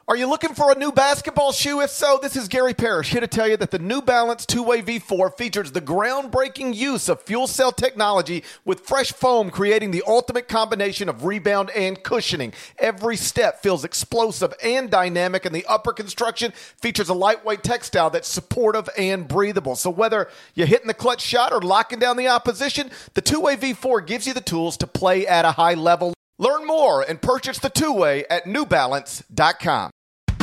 Are you looking for a new basketball shoe? If so, this is Gary Parrish here to tell you that the New Balance 2-Way V4 features the groundbreaking use of fuel cell technology with fresh foam, creating the ultimate combination of rebound and cushioning. Every step feels explosive and dynamic, and the upper construction features a lightweight textile that's supportive and breathable. So whether you're hitting the clutch shot or locking down the opposition, the 2-Way V4 gives you the tools to play at a high level. Learn more and purchase the 2-Way at newbalance.com.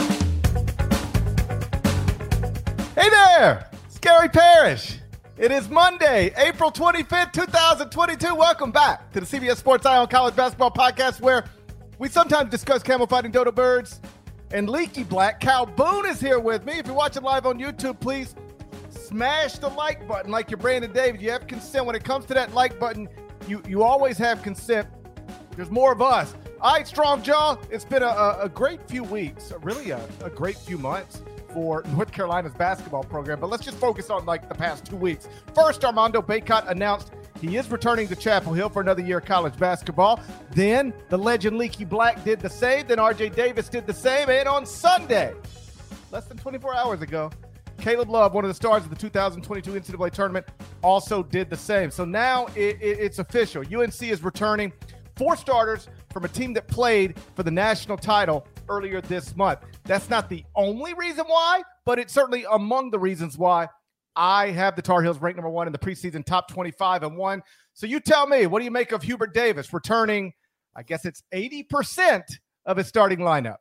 Hey there, it's Gary Parrish. It is Monday, April 25th, 2022. Welcome back to the CBS Sports Eye on College Basketball Podcast, where we sometimes discuss camel fighting dodo birds and leaky black. Cal Boone is here with me. If you're watching live on YouTube, please smash the like button like you're Brandon David. You have consent. When it comes to that like button, you always have consent. There's more of us. All right, Strong Jaw, it's been a great few weeks, really a great few months for North Carolina's basketball program, but let's just focus on like the past 2 weeks. First, Armando Bacot announced he is returning to Chapel Hill for another year of college basketball. Then the legend Leaky Black did the same. Then RJ Davis did the same. And on Sunday, less than 24 hours ago, Caleb Love, one of the stars of the 2022 NCAA tournament, also did the same. So now it's official. UNC is returning 4 starters from a team that played for the national title earlier this month. That's not the only reason why, but it's certainly among the reasons why I have the Tar Heels ranked number 1 in the preseason top 25-1. So you tell me, what do you make of Hubert Davis returning, I guess it's 80% of his starting lineup?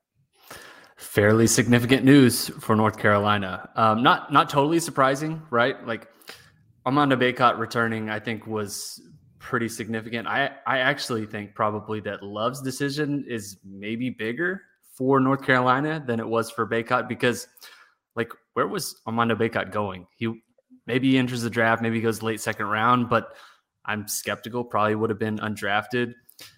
Fairly significant news for North Carolina. Not totally surprising, right? Like Armando Bacot returning, I think was pretty significant. I actually think probably that Love's decision is maybe bigger for North Carolina than it was for Bacot, because like, where was Armando Bacot going? Maybe he enters the draft, maybe he goes late second round, but I'm skeptical, probably would have been undrafted.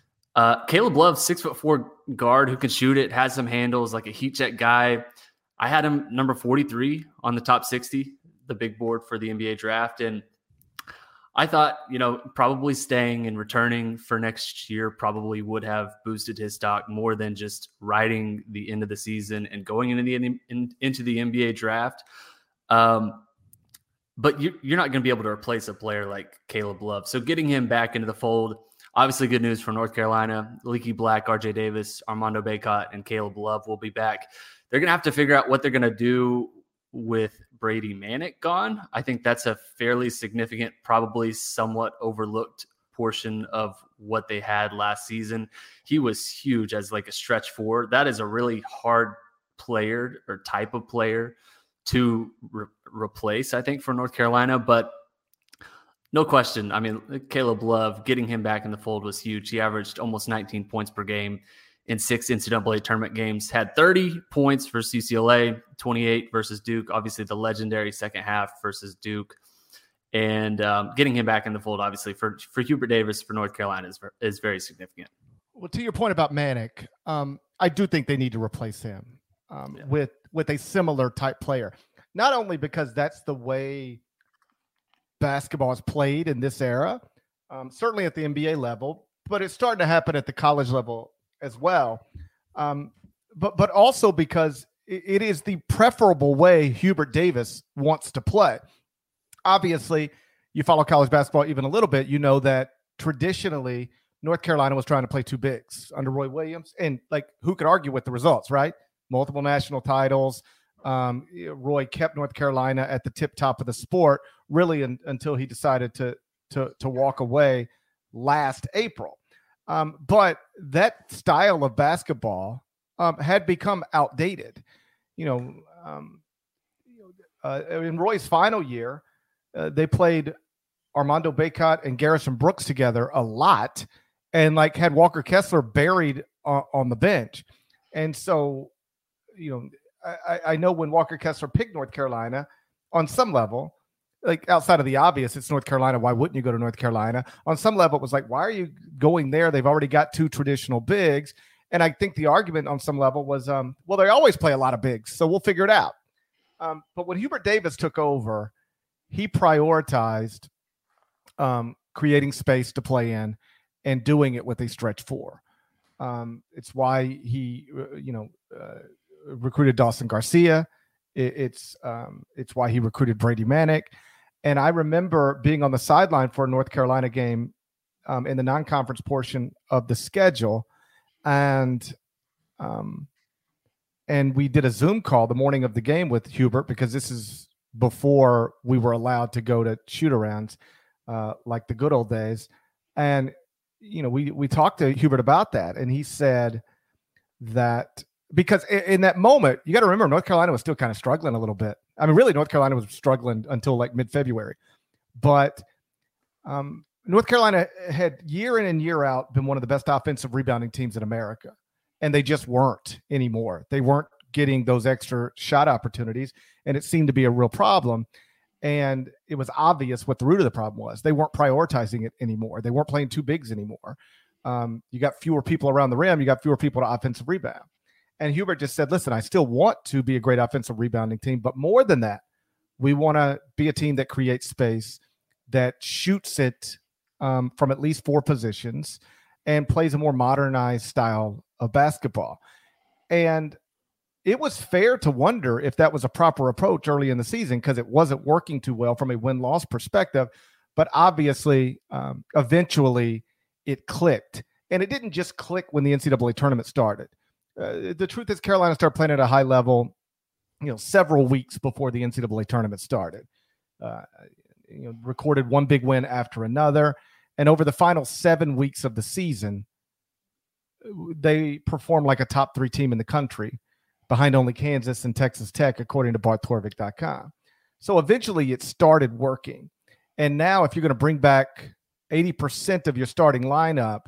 Caleb Love, 6'4" guard who can shoot it, has some handles, like a heat check guy. I had him number 43 on the top 60, the big board for the NBA draft. And I thought, probably staying and returning for next year probably would have boosted his stock more than just riding the end of the season and going into the NBA draft. But you're not going to be able to replace a player like Caleb Love. So getting him back into the fold, obviously good news for North Carolina. Leaky Black, RJ Davis, Armando Bacot, and Caleb Love will be back. They're going to have to figure out what they're going to do with Brady Manek gone. I think that's a fairly significant, probably somewhat overlooked portion of what they had last season. He was huge as like a stretch four. That is a really hard player or type of player to replace, I think, for North Carolina. But no question, I mean, Caleb Love, getting him back in the fold was huge. He averaged almost 19 points per game in 6 NCAA tournament games, had 30 points versus UCLA, 28 versus Duke, obviously the legendary second half versus Duke. And getting him back in the fold, obviously, for Hubert Davis, for North Carolina is very significant. Well, to your point about Manek, I do think they need to replace him with a similar type player. Not only because that's the way basketball is played in this era, certainly at the NBA level, but it's starting to happen at the college level as well. But also because it is the preferable way Hubert Davis wants to play. Obviously, you follow college basketball even a little bit, you know that traditionally North Carolina was trying to play 2 bigs under Roy Williams. And like, who could argue with the results, right? Multiple national titles. Roy kept North Carolina at the tip top of the sport really until he decided to walk away last April. But that style of basketball had become outdated. In Roy's final year, they played Armando Bacot and Garrison Brooks together a lot, and like had Walker Kessler buried on the bench. And so, I know when Walker Kessler picked North Carolina, on some level, like outside of the obvious, it's North Carolina. Why wouldn't you go to North Carolina? On some level, it was like, why are you going there? They've already got 2 traditional bigs. And I think the argument on some level was, well, they always play a lot of bigs, so we'll figure it out. But when Hubert Davis took over, he prioritized creating space to play in and doing it with a stretch 4. It's why he, recruited Dawson Garcia. It's why he recruited Brady Manek. And I remember being on the sideline for a North Carolina game in the non-conference portion of the schedule. And we did a Zoom call the morning of the game with Hubert, because this is before we were allowed to go to shoot-arounds like the good old days. And, we talked to Hubert about that, and he said that because in that moment, you got to remember, North Carolina was still kind of struggling a little bit. I mean, really, North Carolina was struggling until like mid-February. But North Carolina had year in and year out been one of the best offensive rebounding teams in America, and they just weren't anymore. They weren't getting those extra shot opportunities, and it seemed to be a real problem. And it was obvious what the root of the problem was. They weren't prioritizing it anymore. They weren't playing two bigs anymore. You got fewer people around the rim. You got fewer people to offensive rebound. And Hubert just said, listen, I still want to be a great offensive rebounding team, but more than that, we want to be a team that creates space, that shoots it from at least 4 positions, and plays a more modernized style of basketball. And it was fair to wonder if that was a proper approach early in the season, because it wasn't working too well from a win-loss perspective. But obviously, eventually it clicked. And it didn't just click when the NCAA tournament started. The truth is, Carolina started playing at a high level, several weeks before the NCAA tournament started. Recorded one big win after another. And over the final 7 weeks of the season, they performed like a top 3 team in the country, behind only Kansas and Texas Tech, according to BartTorvik.com. So eventually it started working. And now if you're going to bring back 80% of your starting lineup,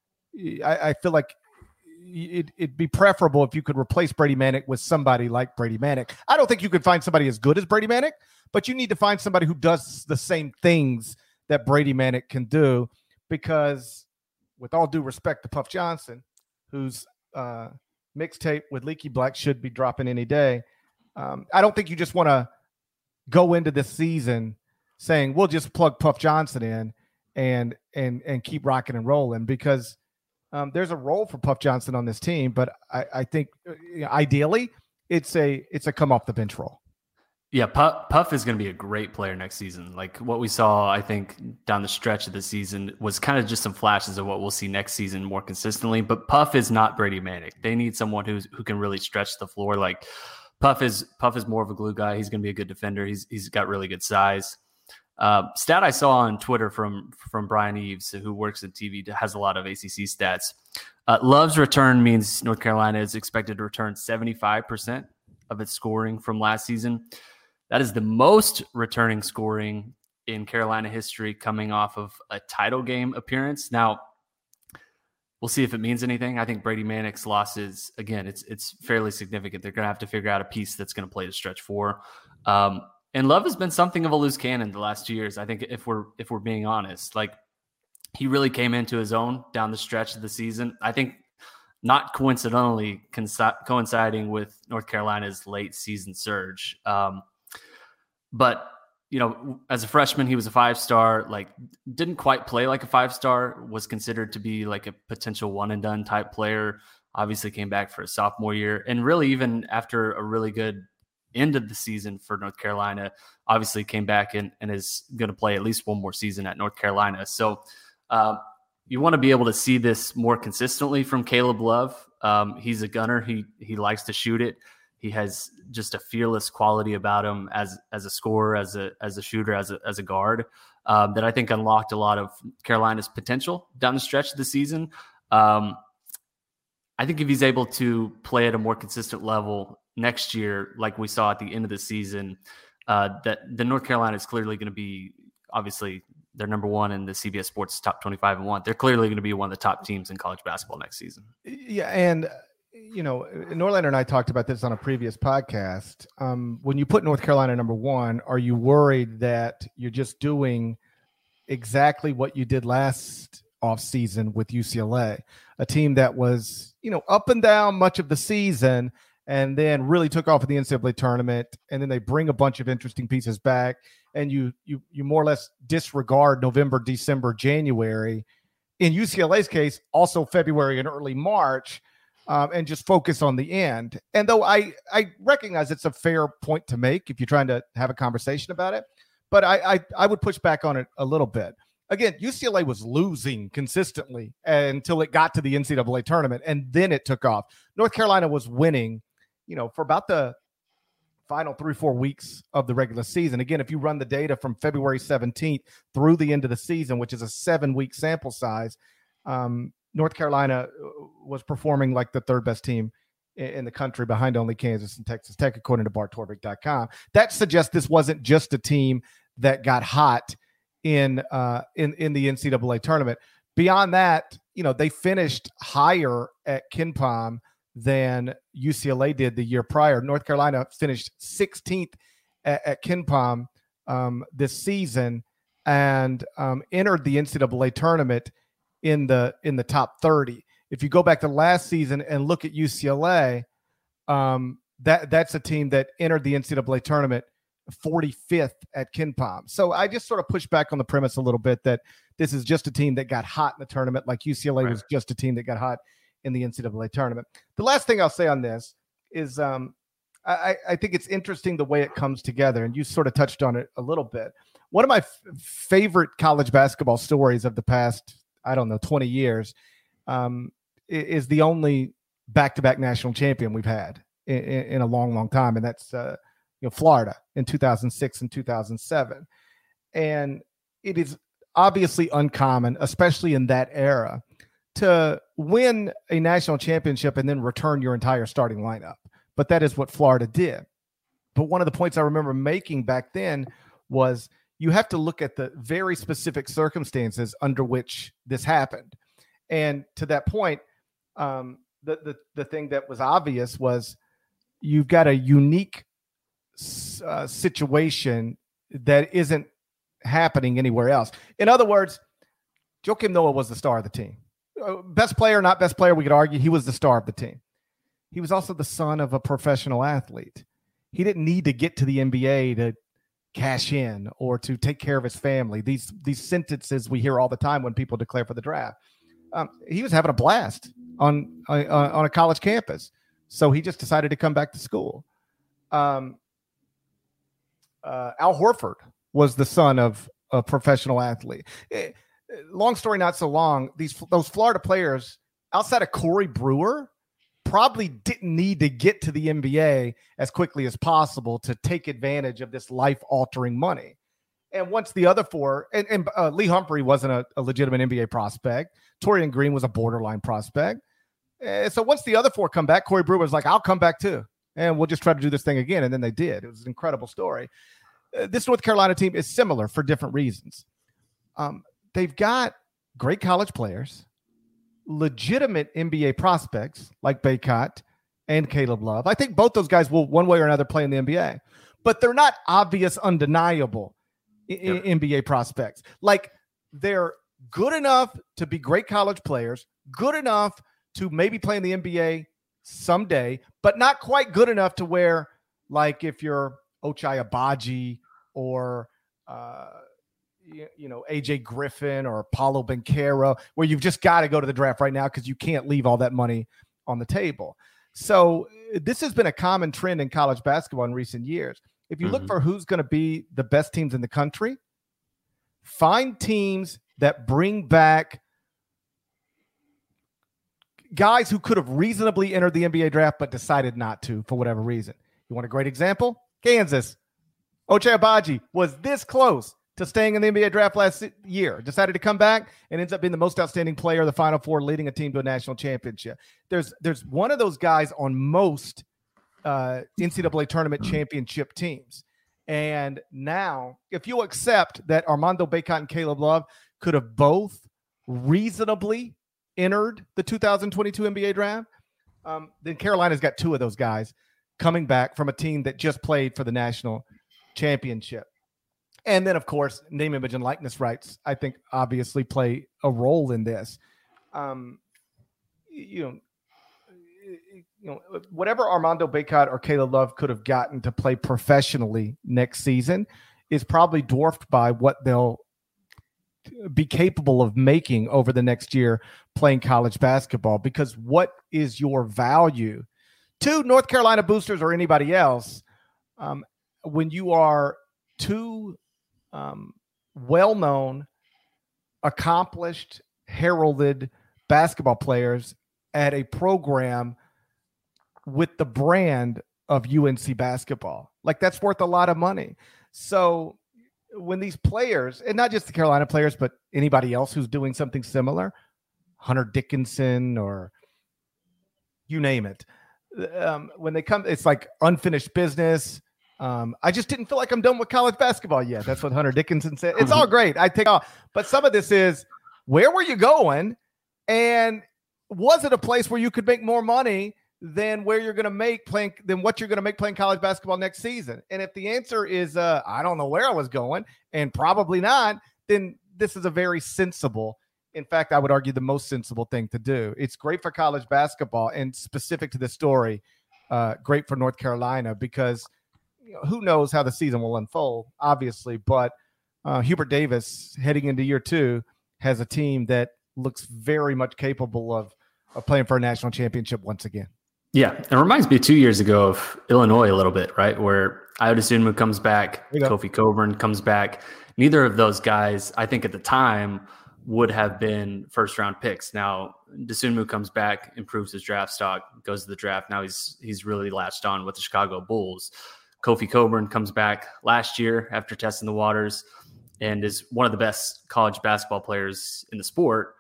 I feel like it'd be preferable if you could replace Brady Manek with somebody like Brady Manek. I don't think you could find somebody as good as Brady Manek, but you need to find somebody who does the same things that Brady Manek can do, because with all due respect to Puff Johnson, who's mixtape with Leaky Black should be dropping any day. I don't think you just want to go into this season saying we'll just plug Puff Johnson in and keep rocking and rolling, because there's a role for Puff Johnson on this team. But I think ideally it's a come off the bench role. Yeah, Puff is going to be a great player next season. Like what we saw, I think, down the stretch of the season was kind of just some flashes of what we'll see next season more consistently. But Puff is not Brady Manek. They need someone who can really stretch the floor. Like Puff is more of a glue guy. He's going to be a good defender. He's got really good size. Stat I saw on Twitter from Brian Eves, who works in TV, has a lot of ACC stats. Love's return means North Carolina is expected to return 75% of its scoring from last season. That is the most returning scoring in Carolina history, coming off of a title game appearance. Now, we'll see if it means anything. I think Brady Manek's losses, again, it's fairly significant. They're going to have to figure out a piece that's going to play the stretch 4. And Love has been something of a loose cannon the last 2 years. I think if we're being honest, like he really came into his own down the stretch of the season. I think not coincidentally coinciding with North Carolina's late season surge. But, as a freshman, he was a 5-star, like didn't quite play like a 5-star, was considered to be like a potential one and done type player. Obviously came back for a sophomore year. And really, even after a really good end of the season for North Carolina, obviously came back and is going to play at least one more season at North Carolina. So you want to be able to see this more consistently from Caleb Love. He's a gunner. He likes to shoot it. He has just a fearless quality about him as a scorer, as a shooter, as a guard, that I think unlocked a lot of Carolina's potential down the stretch of the season. I think if he's able to play at a more consistent level next year, like we saw at the end of the season, that the North Carolina is clearly going to be, obviously, they're number 1 in the CBS Sports Top 25 and 1. They're clearly going to be one of the top teams in college basketball next season. Yeah, and Norlander and I talked about this on a previous podcast. When you put North Carolina number 1, are you worried that you're just doing exactly what you did last offseason with UCLA, a team that was, up and down much of the season and then really took off in the NCAA tournament, and then they bring a bunch of interesting pieces back, and you more or less disregard November, December, January. In UCLA's case, also February and early March. and just focus on the end. And though I recognize it's a fair point to make if you're trying to have a conversation about it, but I would push back on it a little bit. Again, UCLA was losing consistently until it got to the NCAA tournament, and then it took off. North Carolina was winning, for about the final 3-4 weeks of the regular season. Again, if you run the data from February 17th through the end of the season, which is a 7-week sample size, North Carolina was performing like the third best team in the country behind only Kansas and Texas Tech, according to BartTorvik.com. That suggests this wasn't just a team that got hot in the NCAA tournament. Beyond that, they finished higher at KenPom than UCLA did the year prior. North Carolina finished 16th at KenPom this season and entered the NCAA tournament in the top 30. If you go back to last season and look at UCLA, that's a team that entered the NCAA tournament 45th at KenPom. So I just sort of push back on the premise a little bit that this is just a team that got hot in the tournament, like UCLA was just a team that got hot in the NCAA tournament. The last thing I'll say on this is I think it's interesting the way it comes together, and you sort of touched on it a little bit. One of my favorite college basketball stories of the past, 20 years is the only back-to-back national champion we've had in a long, long time, and that's Florida in 2006 and 2007. And it is obviously uncommon, especially in that era, to win a national championship and then return your entire starting lineup. But that is what Florida did. But one of the points I remember making back then was you have to look at the very specific circumstances under which this happened. And to that point, the thing that was obvious was you've got a unique situation that isn't happening anywhere else. In other words, Joakim Noah was the star of the team. Best player, not best player, we could argue. He was the star of the team. He was also the son of a professional athlete. He didn't need to get to the NBA to cash in or to take care of his family. These sentences we hear all the time when people declare for the draft. He was having a blast on a college campus. So he just decided to come back to school. Al Horford was the son of a professional athlete. Long story, not so long. Those Florida players, outside of Corey Brewer, probably didn't need to get to the NBA as quickly as possible to take advantage of this life-altering money. And once the other four, and Lee Humphrey wasn't a legitimate NBA prospect. Torian Green was a borderline prospect. So once the other four come back, Corey Brewer was like, I'll come back too. And we'll just try to do this thing again. And then they did. It was an incredible story. This North Carolina team is similar for different reasons. They've got great college players, legitimate NBA prospects like Bacot and Caleb Love. I think both those guys will one way or another play in the NBA, but they're not obvious, undeniable NBA prospects. Like, they're good enough to be great college players, good enough to maybe play in the NBA someday, but not quite good enough to where, like, if you're Ochai Agbaji or AJ Griffin or Paulo Banchero, where you've just got to go to the draft right now because you can't leave all that money on the table. So this has been a common trend in college basketball in recent years. If you look for who's going to be the best teams in the country, find teams that bring back guys who could have reasonably entered the NBA draft but decided not to for whatever reason. You want a great example? Kansas. Ochai Agbaji was this close to staying in the NBA draft last year, decided to come back and ends up being the most outstanding player of the Final Four, leading a team to a national championship. There's one of those guys on most NCAA tournament championship teams. And now, if you accept that Armando Bacot and Caleb Love could have both reasonably entered the 2022 NBA draft, then Carolina's got two of those guys coming back from a team that just played for the national championship. And then, of course, name, image, and likeness rights, I think, obviously play a role in this. Whatever Armando Bacot or Caleb Love could have gotten to play professionally next season is probably dwarfed by what they'll be capable of making over the next year playing college basketball. Because what is your value to North Carolina boosters or anybody else when you are two well-known, accomplished, heralded basketball players at a program with the brand of UNC basketball? Like, that's worth a lot of money. So when these players, and not just the Carolina players, but anybody else who's doing something similar, Hunter Dickinson or you name it, when they come, it's like unfinished business. I just didn't feel like I'm done with college basketball yet. That's what Hunter Dickinson said. It's all great. I take off. But some of this is, where were you going? And was it a place where you could make more money than where you're going to make playing, than what you're going to make playing college basketball next season? And if the answer is, I don't know where I was going, and probably not, then this is a very sensible, in fact, I would argue the most sensible thing to do. It's great for college basketball, and specific to this story, great for North Carolina, because who knows how the season will unfold, obviously, but Hubert Davis heading into year 2 has a team that looks very much capable of playing for a national championship once again. Yeah, it reminds me 2 years ago of Illinois a little bit, right? Where Ayo Dosunmu comes back, Kofi Cockburn comes back. Neither of those guys, I think at the time, would have been first-round picks. Now, Dosunmu comes back, improves his draft stock, goes to the draft. Now he's really latched on with the Chicago Bulls. Kofi Cockburn comes back last year after testing the waters and is one of the best college basketball players in the sport.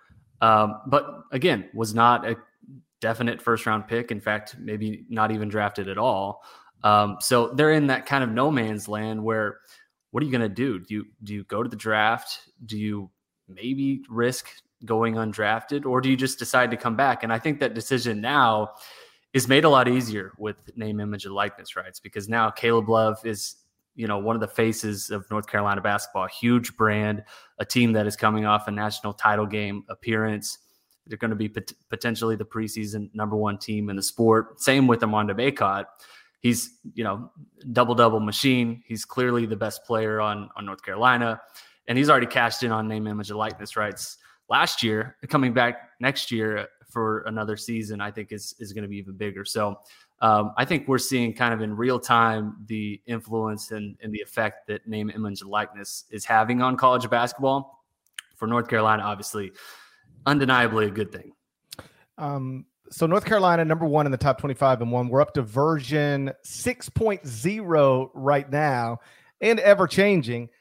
But again, was not a definite first-round pick. In fact, maybe not even drafted at all. So they're in that kind of no man's land where, what are you going to do? Do you go to the draft? Do you maybe risk going undrafted, or do you just decide to come back? And I think that decision now is made a lot easier with name, image, and likeness rights, because now Caleb Love is, one of the faces of North Carolina basketball, huge brand, a team that is coming off a national title game appearance. They're going to be potentially the preseason number 1 team in the sport. Same with Armando Bacot. He's, double-double machine. He's clearly the best player on North Carolina, and he's already cashed in on name, image, and likeness rights last year. Coming back next year for another season, I think is going to be even bigger. So I think we're seeing kind of in real time the influence and the effect that name, image, and likeness is having on college basketball. For North Carolina, obviously, undeniably a good thing. So North Carolina, number 1 in the top 25 and 1. We're up to version 6.0 right now, and ever changing.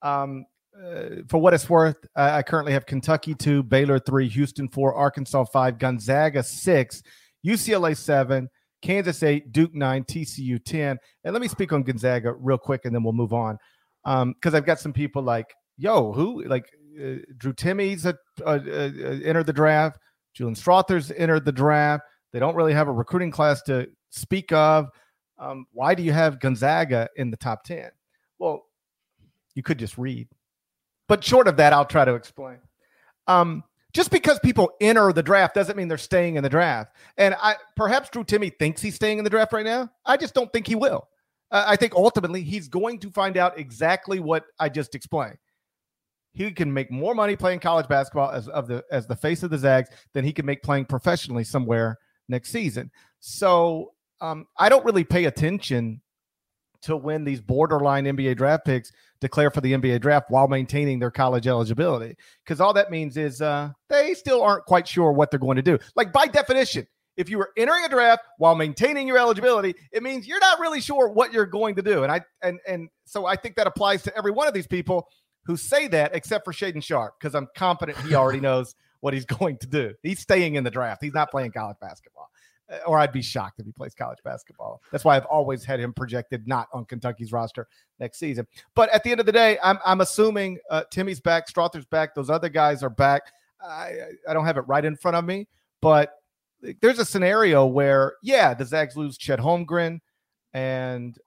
For what it's worth, I currently have Kentucky 2, Baylor 3, Houston 4, Arkansas 5, Gonzaga 6, UCLA 7, Kansas 8, Duke 9, TCU 10. And let me speak on Gonzaga real quick, and then we'll move on. Because I've got some people like, who? Like Drew Timme's entered the draft. Julian Strother's entered the draft. They don't really have a recruiting class to speak of. Why do you have Gonzaga in the top 10? Well, you could just read. But short of that, I'll try to explain. Just because people enter the draft doesn't mean they're staying in the draft. And perhaps Drew Timme thinks he's staying in the draft right now. I just don't think he will. I think ultimately he's going to find out exactly what I just explained. He can make more money playing college basketball as the face of the Zags than he can make playing professionally somewhere next season. So I don't really pay attention to when these borderline NBA draft picks declare for the NBA draft while maintaining their college eligibility, because all that means is they still aren't quite sure what they're going to do. Like, by definition, if you were entering a draft while maintaining your eligibility, it means you're not really sure what you're going to do. And so I think that applies to every one of these people who say that, except for Shaedon Sharpe, because I'm confident he already knows what he's going to do. He's staying in the draft. He's not playing college basketball. Or I'd be shocked if he plays college basketball. That's why I've always had him projected not on Kentucky's roster next season. But at the end of the day, I'm assuming Timmy's back, Strother's back, those other guys are back. I don't have it right in front of me, but there's a scenario where, the Zags lose Chet Holmgren and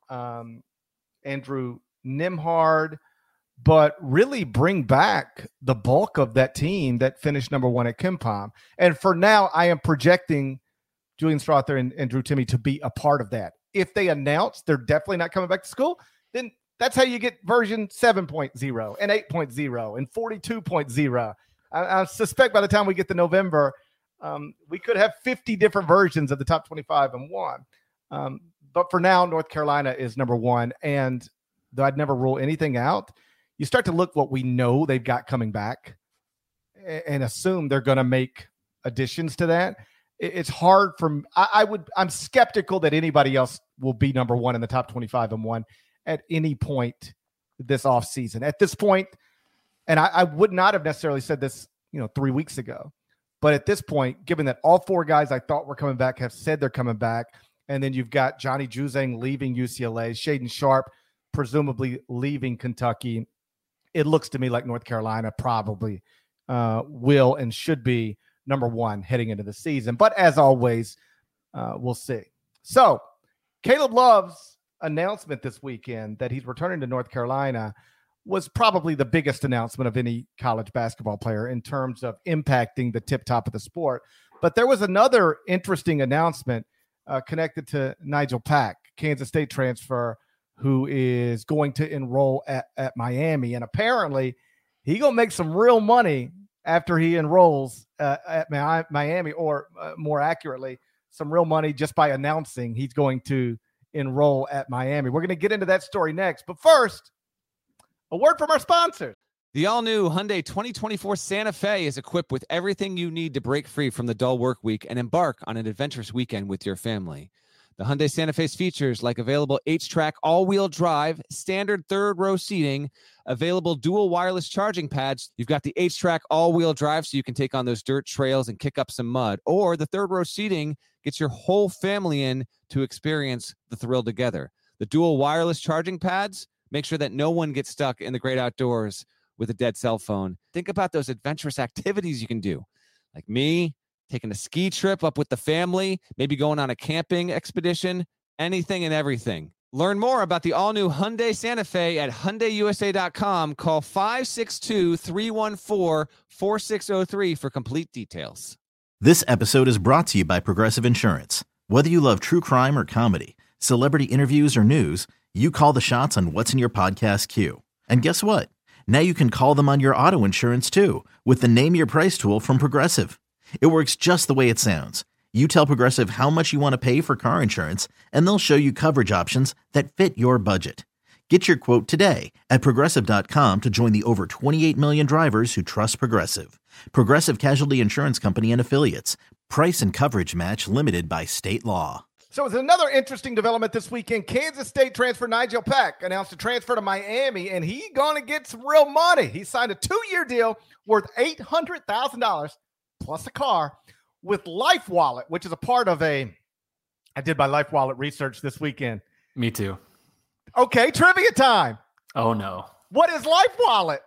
Andrew Nembhard, but really bring back the bulk of that team that finished number 1 at KenPom. And for now, I am projecting Julian Strawther and Drew Timme to be a part of that. If they announce they're definitely not coming back to school, then That's how you get version 7.0 and 8.0 and 42.0. I suspect by the time we get to November, we could have 50 different versions of the top 25 and one. But for now, North Carolina is number one. And though I'd never rule anything out, you start to look what we know they've got coming back and assume they're going to make additions to that. It's hard for I'm skeptical that anybody else will be number one in the top 25 and one at any point this offseason. At this point, and I would not have necessarily said this, 3 weeks ago, but at this point, given that all four guys I thought were coming back have said they're coming back, and then you've got Johnny Juzang leaving UCLA, Shaden Sharp presumably leaving Kentucky, it looks to me like North Carolina probably will and should be number one heading into the season. But as always, we'll see. So Caleb Love's announcement this weekend that he's returning to North Carolina was probably the biggest announcement of any college basketball player in terms of impacting the tip top of the sport. But there was another interesting announcement connected to Nigel Pack, Kansas State transfer, who is going to enroll at Miami. And apparently he going to make some real money after he enrolls at Miami, or more accurately, some real money just by announcing he's going to enroll at Miami. We're going to get into that story next. But first, a word from our sponsors. The all-new Hyundai 2024 Santa Fe is equipped with everything you need to break free from the dull work week and embark on an adventurous weekend with your family. The Hyundai Santa Fe's features like available H-Track all-wheel drive, standard third-row seating, available dual wireless charging pads. You've got the H-Track all-wheel drive so you can take on those dirt trails and kick up some mud. Or the third-row seating gets your whole family in to experience the thrill together. The dual wireless charging pads make sure that no one gets stuck in the great outdoors with a dead cell phone. Think about those adventurous activities you can do, like me, taking a ski trip up with the family, maybe going on a camping expedition, anything and everything. Learn more about the all-new Hyundai Santa Fe at HyundaiUSA.com. Call 562-314-4603 for complete details. This episode is brought to you by Progressive Insurance. Whether you love true crime or comedy, celebrity interviews or news, you call the shots on what's in your podcast queue. And guess what? Now you can call them on your auto insurance too with the Name Your Price tool from Progressive. It works just the way it sounds. You tell Progressive how much you want to pay for car insurance, and they'll show you coverage options that fit your budget. Get your quote today at Progressive.com to join the over 28 million drivers who trust Progressive. Progressive Casualty Insurance Company and Affiliates. Price and coverage match limited by state law. So it's another interesting development this weekend. Kansas State transfer Nigel Pack announced a transfer to Miami, and he's going to get some real money. He signed a 2-year deal worth $800,000 plus a car with LifeWallet, which is a part of I did my LifeWallet research this weekend. Me too. Okay, trivia time. Oh, no. What is LifeWallet?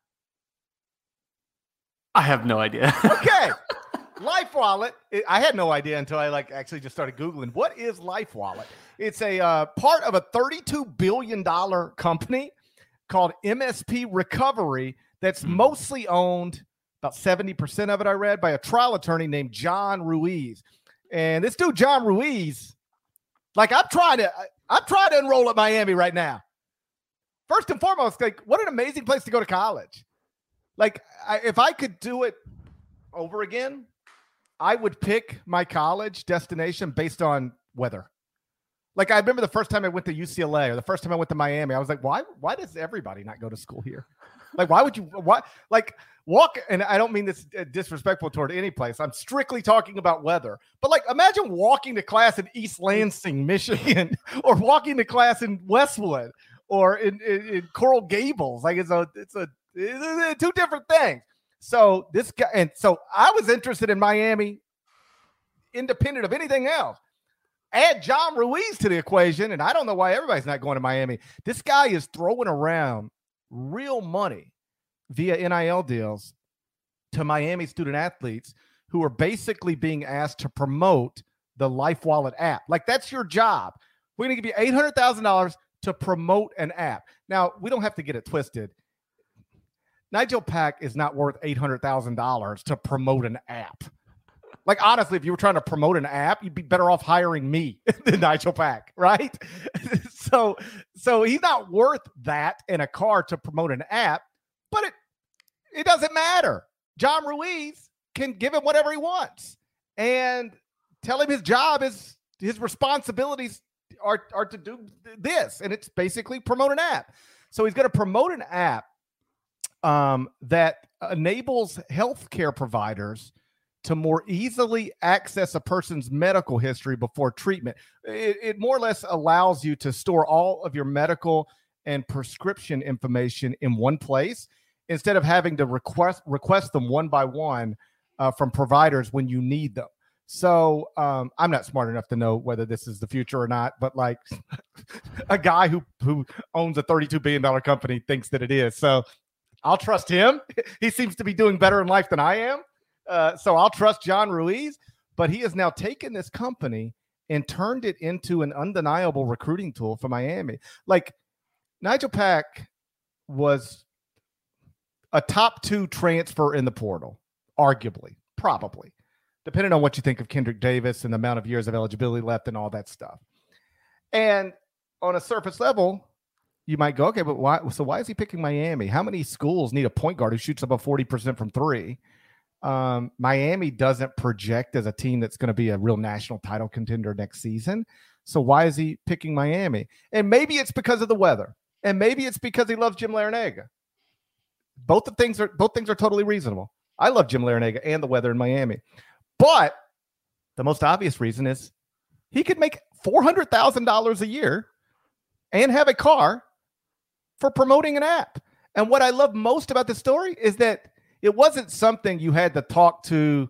I have no idea. Okay. LifeWallet, I had no idea until I actually just started Googling. What is LifeWallet? It's a part of a $32 billion company called MSP Recovery that's mostly owned, about 70% of it I read, by a trial attorney named John Ruiz. And this dude, John Ruiz, I'm trying to enroll at Miami right now. First and foremost, what an amazing place to go to college. If I could do it over again, I would pick my college destination based on weather. I remember the first time I went to UCLA or the first time I went to Miami, I was like, why does everybody not go to school here? Why would you walk? And I don't mean this disrespectful toward any place. I'm strictly talking about weather. But imagine walking to class in East Lansing, Michigan, or walking to class in Westwood or in Coral Gables. It's two different things. So this guy, and so I was interested in Miami, independent of anything else. Add John Ruiz to the equation, and I don't know why everybody's not going to Miami. This guy is throwing around real money via NIL deals to Miami student athletes who are basically being asked to promote the LifeWallet app. That's your job. We're going to give you $800,000 to promote an app. Now, we don't have to get it twisted. Nigel Pack is not worth $800,000 to promote an app. Like, honestly, if you were trying to promote an app, you'd be better off hiring me than Nigel Pack, right? So he's not worth that in a car to promote an app, but it doesn't matter. John Ruiz can give him whatever he wants and tell him his job is, his responsibilities are to do this, and it's basically promote an app. So he's going to promote an app that enables healthcare providers to more easily access a person's medical history before treatment. It more or less allows you to store all of your medical and prescription information in one place instead of having to request them one by one from providers when you need them. So I'm not smart enough to know whether this is the future or not, but like a guy who owns a $32 billion company thinks that it is. So I'll trust him. He seems to be doing better in life than I am. So I'll trust John Ruiz, but he has now taken this company and turned it into an undeniable recruiting tool for Miami. Like, Nigel Pack was a top 2 transfer in the portal, arguably, probably, depending on what you think of Kendrick Davis and the amount of years of eligibility left and all that stuff. And on a surface level, you might go, okay, but why? So why is he picking Miami? How many schools need a point guard who shoots above 40% from 3? Miami doesn't project as a team that's going to be a real national title contender next season. So why is he picking Miami? And maybe it's because of the weather, and maybe it's because he loves Jim Larrañaga. Both things are totally reasonable. I love Jim Larrañaga and the weather in Miami, but the most obvious reason is he could make $400,000 a year and have a car for promoting an app. And what I love most about this story is that it wasn't something you had to talk to,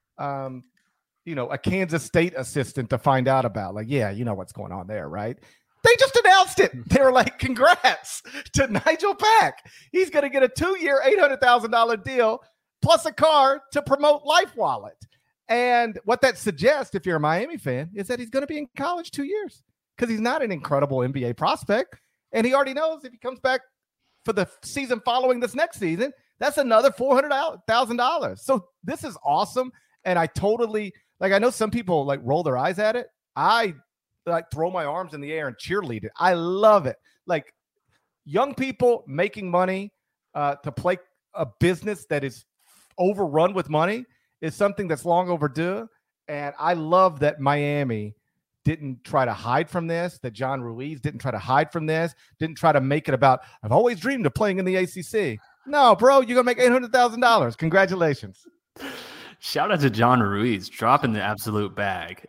a Kansas State assistant to find out about. Like, yeah, you know what's going on there, right? They just announced it. They were like, congrats to Nigel Pack. He's going to get a 2-year, $800,000 deal plus a car to promote LifeWallet. And what that suggests, if you're a Miami fan, is that he's going to be in college 2 years because he's not an incredible NBA prospect. And he already knows if he comes back for the season following this next season, that's another $400,000. So this is awesome. And I totally, like, I know some people like roll their eyes at it. I like throw my arms in the air and cheerlead it. I love it. Like, young people making money to play a business that is overrun with money is something that's long overdue. And I love that Miami didn't try to hide from this, that John Ruiz didn't try to hide from this, didn't try to make it about, I've always dreamed of playing in the ACC. No, bro, you're going to make $800,000. Congratulations. Shout out to John Ruiz dropping the absolute bag.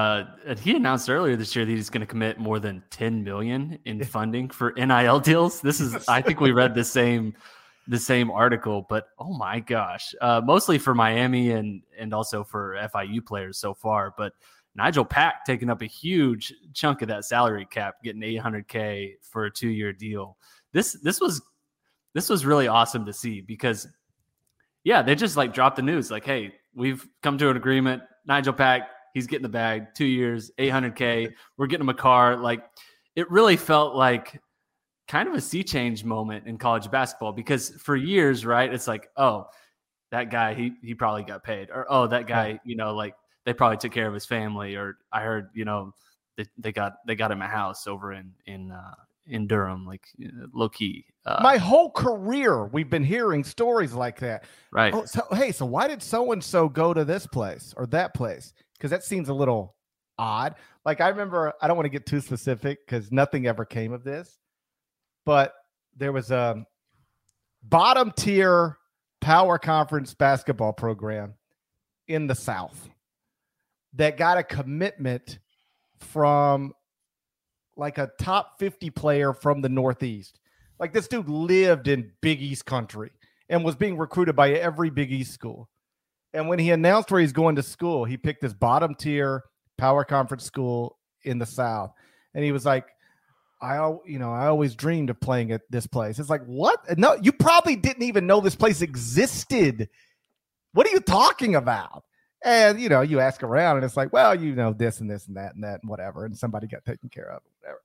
He announced earlier this year that he's going to commit more than $10 million in funding for NIL deals. This is, I think we read the same article, but oh my gosh, mostly for Miami and also for FIU players so far. But Nigel Pack taking up a huge chunk of that salary cap, getting $800K for a 2-year deal. This was really awesome to see because, yeah, they just like dropped the news like, hey, we've come to an agreement. Nigel Pack, he's getting the bag, 2 years, $800K. We're getting him a car. Like, it really felt like kind of a sea change moment in college basketball because for years, right, it's like, oh, that guy, he probably got paid, or oh, that guy, like they probably took care of his family, or I heard, they got him a house over in Durham, like low key. My whole career, we've been hearing stories like that. Right. Oh, so why did so-and-so go to this place or that place? Because that seems a little odd. Like, I remember, I don't want to get too specific because nothing ever came of this, but there was a bottom tier power conference basketball program in the South that got a commitment from like a top 50 player from the Northeast. Like, this dude lived in Big East country and was being recruited by every Big East school. And when he announced where he's going to school, he picked this bottom tier power conference school in the South. And he was like, I always dreamed of playing at this place. It's like, what? No, you probably didn't even know this place existed. What are you talking about? And, you ask around and it's like, well, this and this and that and that and whatever. And somebody got taken care of, whatever.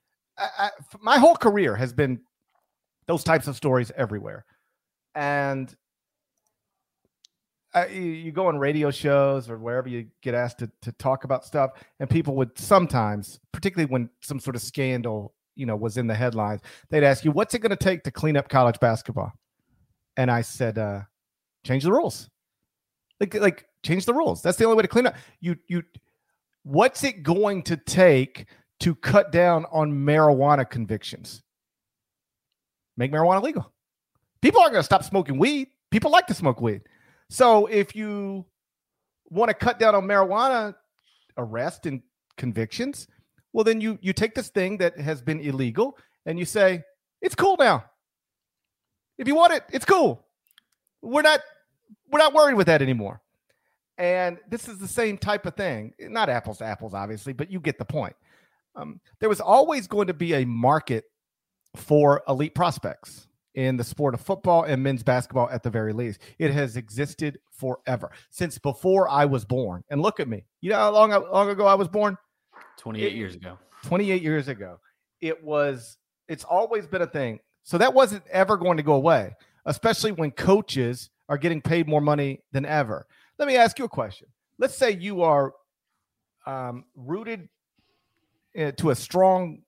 My whole career has been those types of stories everywhere. And you go on radio shows or wherever you get asked to talk about stuff, and people would sometimes, particularly when some sort of scandal, was in the headlines, they'd ask you, what's it going to take to clean up college basketball? And I said, change the rules. Like change the rules. That's the only way to clean up. What's it going to take to cut down on marijuana convictions? Make marijuana legal. People aren't going to stop smoking weed. People like to smoke weed. So if you want to cut down on marijuana arrest and convictions, well, then you take this thing that has been illegal and you say, it's cool now. If you want it, it's cool. We're not worried with that anymore. And this is the same type of thing. Not apples to apples, obviously, but you get the point. There was always going to be a market for elite prospects in the sport of football and men's basketball at the very least. It has existed forever, since before I was born. And look at me. You know how long ago I was born? 28 years ago. 28 years ago. It's always been a thing. So that wasn't ever going to go away, especially when coaches are getting paid more money than ever. Let me ask you a question. Let's say you are rooted to a strong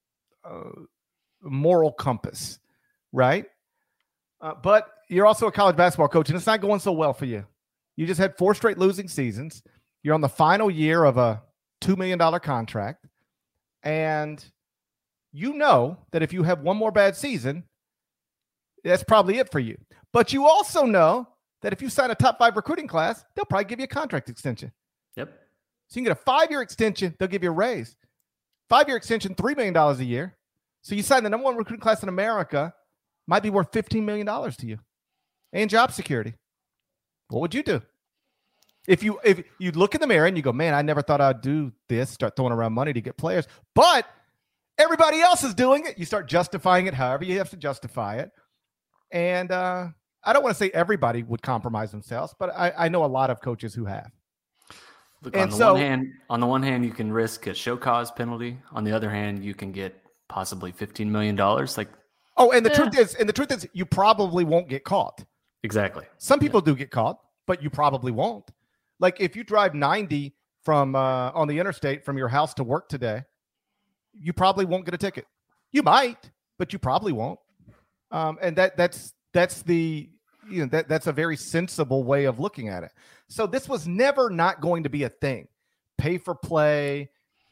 moral compass, right? But you're also a college basketball coach, and it's not going so well for you. You just had 4 straight losing seasons. You're on the final year of a $2 million contract, and you know that if you have one more bad season, that's probably it for you. But you also know that if you sign a top 5 recruiting class, they'll probably give you a contract extension. Yep. So you can get a 5-year extension. They'll give you a raise. 5-year extension, $3 million a year. So you sign the number 1 recruiting class in America, might be worth $15 million to you, and job security. What would you do? If you look in the mirror and you go, man, I never thought I'd do this, start throwing around money to get players, but everybody else is doing it. You start justifying it however you have to justify it. And I don't want to say everybody would compromise themselves, but I know a lot of coaches who have. Look, on the one hand, you can risk a show cause penalty. On the other hand, you can get possibly $15 million. The truth is, you probably won't get caught. Exactly. Some people do get caught, but you probably won't. Like if you drive 90 from on the interstate from your house to work today, you probably won't get a ticket. You might, but you probably won't. And that's a very sensible way of looking at it. So this was never not going to be a thing. Pay for play,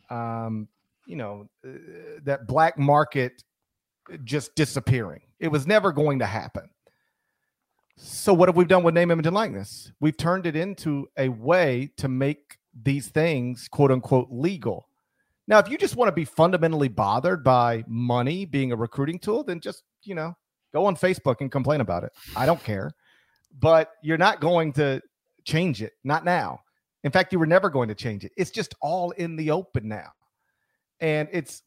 that black market just disappearing. It was never going to happen. So what have we done with name, image, and likeness? We've turned it into a way to make these things, quote unquote, legal. Now, if you just want to be fundamentally bothered by money being a recruiting tool, then just, go on Facebook and complain about it. I don't care. But you're not going to change it. Not now. In fact, you were never going to change it. It's just all in the open now. And it's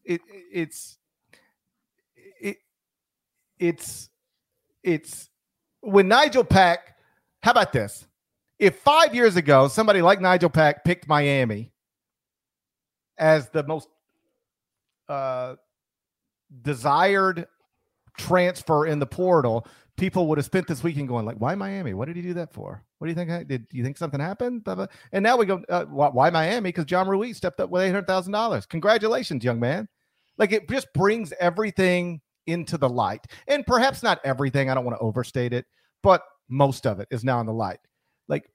when Nigel Pack, how about this? If 5 years ago, somebody like Nigel Pack picked Miami as the most desired transfer in the portal, people would have spent this weekend going like, why Miami? What did he do that for? What do you think? Did you think something happened? Blah, blah. And now we go, why Miami? Because John Ruiz stepped up with $800,000. Congratulations, young man. Like it just brings everything into the light. And perhaps not everything. I don't want to overstate it, but most of it is now in the light. Like,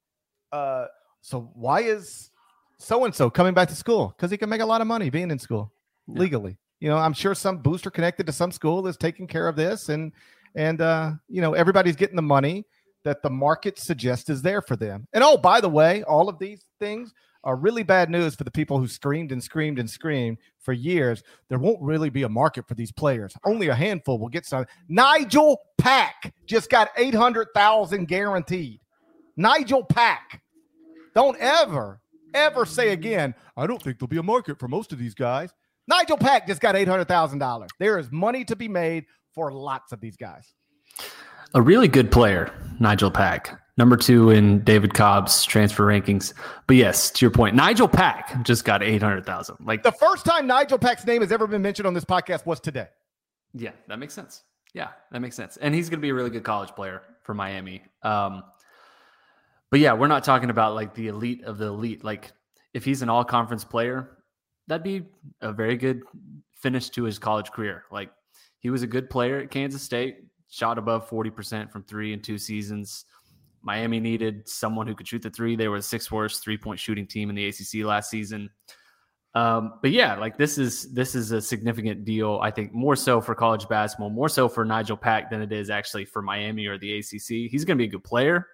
so why is so-and-so coming back to school? Because he can make a lot of money being in school legally. I'm sure some booster connected to some school is taking care of this. And everybody's getting the money that the market suggests is there for them. And oh, by the way, all of these things are really bad news for the people who screamed and screamed and screamed for years. There won't really be a market for these players. Only a handful will get some. Nigel Pack just got $800,000 guaranteed. Nigel Pack. Don't ever say again, I don't think there'll be a market for most of these guys. Nigel Pack just got $800,000. There is money to be made for lots of these guys. A really good player, Nigel Pack. Number 2 in David Cobb's transfer rankings. But yes, to your point, Nigel Pack just got $800,000. Like the first time Nigel Pack's name has ever been mentioned on this podcast was today. Yeah, that makes sense. Yeah, that makes sense. And he's going to be a really good college player for Miami. But yeah, we're not talking about like the elite of the elite. Like if he's an all-conference player, that'd be a very good finish to his college career. Like he was a good player at Kansas State, shot above 40% from 3 in 2 seasons. Miami needed someone who could shoot the 3. They were the 6th worst 3-point shooting team in the ACC last season. But yeah, like this is a significant deal. I think more so for college basketball, more so for Nigel Pack than it is actually for Miami or the ACC. He's going to be a good player.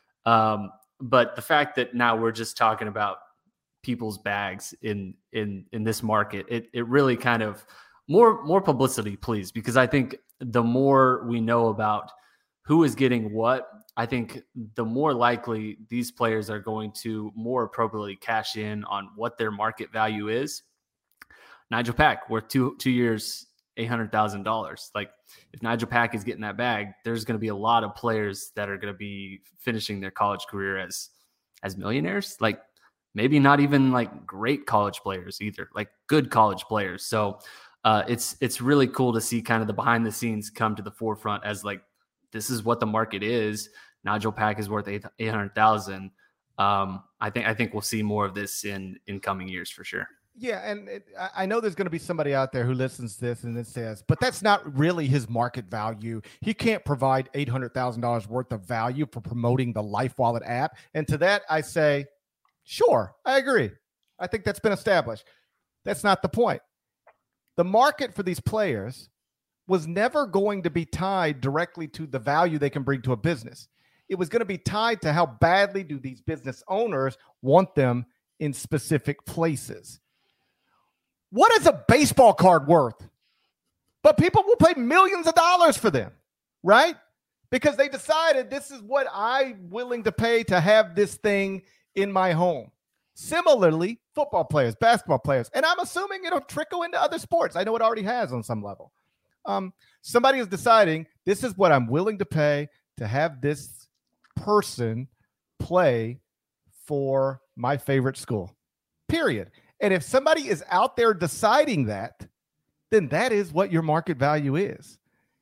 But the fact that now we're just talking about people's bags in this market, it really kind of more publicity, please, because I think the more we know about who is getting what, I think the more likely these players are going to more appropriately cash in on what their market value is. Nigel Pack worth 2 years, $800,000. Like if Nigel Pack is getting that bag, there's going to be a lot of players that are going to be finishing their college career as millionaires. Like maybe not even like great college players either, like good college players. So it's really cool to see kind of the behind the scenes come to the forefront as like, this is what the market is. Nigel Pack is worth $800,000. I think we'll see more of this in coming years for sure. Yeah, and I know there's going to be somebody out there who listens to this and it says, but that's not really his market value. He can't provide $800,000 worth of value for promoting the LifeWallet app. And to that, I say, sure, I agree. I think that's been established. That's not the point. The market for these players was never going to be tied directly to the value they can bring to a business. It was going to be tied to how badly do these business owners want them in specific places. What is a baseball card worth? But people will pay millions of dollars for them, right? Because they decided this is what I'm willing to pay to have this thing in my home. Similarly, football players, basketball players, and I'm assuming it'll trickle into other sports. I know it already has on some level. Somebody is deciding this is what I'm willing to pay to have this person play for my favorite school, period. And if somebody is out there deciding that, then that is what your market value is.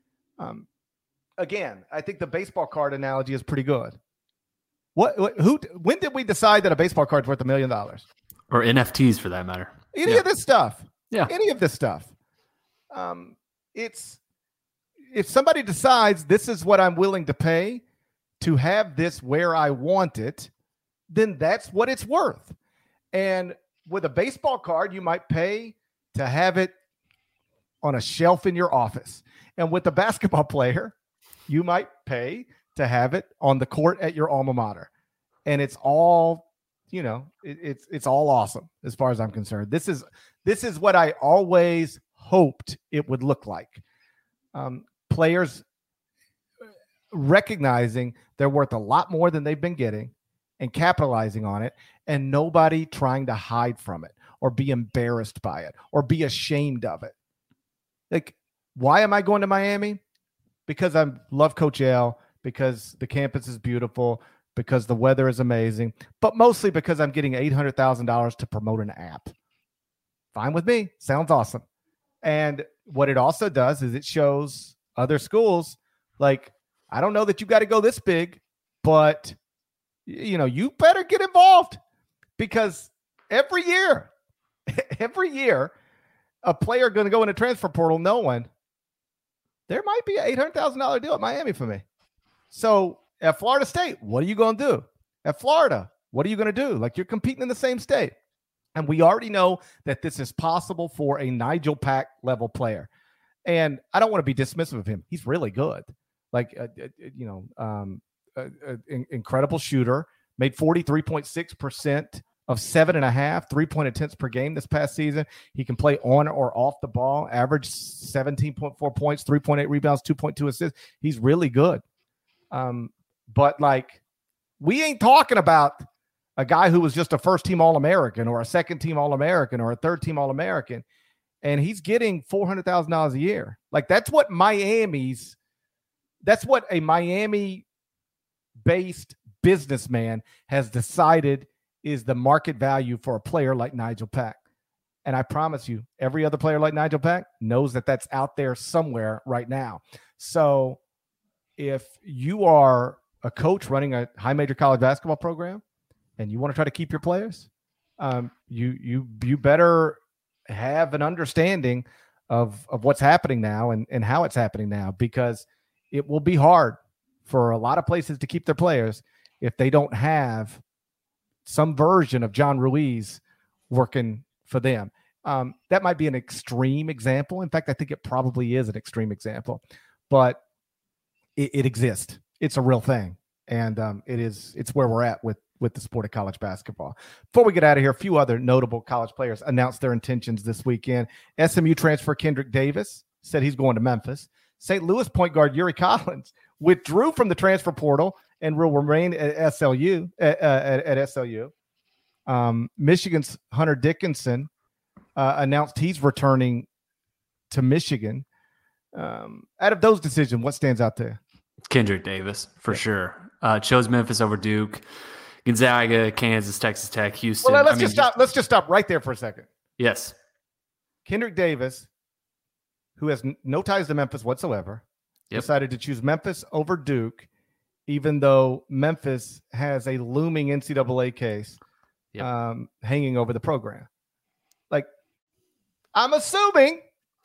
Again, I think the baseball card analogy is pretty good. When did we decide that a baseball card is worth $1 million? Or NFTs for that matter. Any of this stuff. Yeah. Any of this stuff. It's if somebody decides this is what I'm willing to pay to have this where I want it, then that's what it's worth. And with a baseball card, you might pay to have it on a shelf in your office. And with a basketball player, you might pay to have it on the court at your alma mater. And it's all, it's all awesome as far as I'm concerned. This is what I always hoped it would look like. Players recognizing they're worth a lot more than they've been getting and capitalizing on it, and nobody trying to hide from it or be embarrassed by it or be ashamed of it. Like, why am I going to Miami? Because I love Coach L, because the campus is beautiful, because the weather is amazing, but mostly because I'm getting $800,000 to promote an app. Fine with me. Sounds awesome. And what it also does is it shows other schools, like, I don't know that you got to go this big, but you better get involved, because every year, a player going to go in a transfer portal knowing there might be an $800,000 deal at Miami for me. So at Florida State, what are you going to do? At Florida, what are you going to do? Like, you're competing in the same state. And we already know that this is possible for a Nigel Pack level player. And I don't want to be dismissive of him. He's really good. Like, incredible shooter, made 43.6% of 7.5 3-point attempts per game this past season. He can play on or off the ball, average 17.4 points, 3.8 rebounds, 2.2 assists. He's really good. But like, we ain't talking about a guy who was just a first-team All-American or a second-team All-American or a third-team All-American, and he's getting $400,000 a year. Like, that's what a Miami-based businessman has decided is the market value for a player like Nigel Pack. And I promise you, every other player like Nigel Pack knows that that's out there somewhere right now. So if you are a coach running a high major college basketball program and you want to try to keep your players, you better have an understanding of what's happening now and how it's happening now, because it will be hard for a lot of places to keep their players if they don't have some version of John Ruiz working for them. That might be an extreme example. In fact, I think it probably is an extreme example, but it exists. It's a real thing. And it's where we're at with the sport of college basketball. Before we get out of here, a few other notable college players announced their intentions this weekend. SMU transfer Kendrick Davis said he's going to Memphis. St. Louis point guard Yuri Collins withdrew from the transfer portal and will remain at SLU. Michigan's Hunter Dickinson announced he's returning to Michigan. Out of those decisions, what stands out there? Kendrick Davis, for sure. Chose Memphis over Duke, Gonzaga, Kansas, Texas Tech, Houston. Well, let's just stop right there for a second. Yes. Kendrick Davis, who has no ties to Memphis whatsoever, decided to choose Memphis over Duke, even though Memphis has a looming NCAA case hanging over the program. Like, I'm assuming